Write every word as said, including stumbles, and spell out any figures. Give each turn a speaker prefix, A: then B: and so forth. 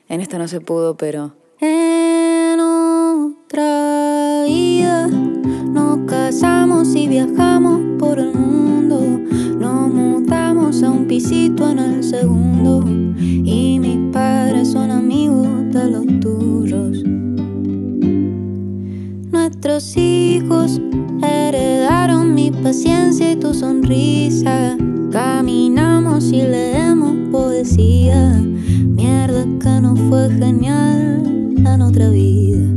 A: En esta no se pudo, pero...
B: En otra vida nos casamos y viajamos por el mundo. Nos mudamos a un pisito en el segundo. Y mis padres son amigos de los tuyos. Nuestros hijos heredaron mi paciencia y tu sonrisa. Caminamos y leemos poesía. Mierda que no fue genial en otra vida.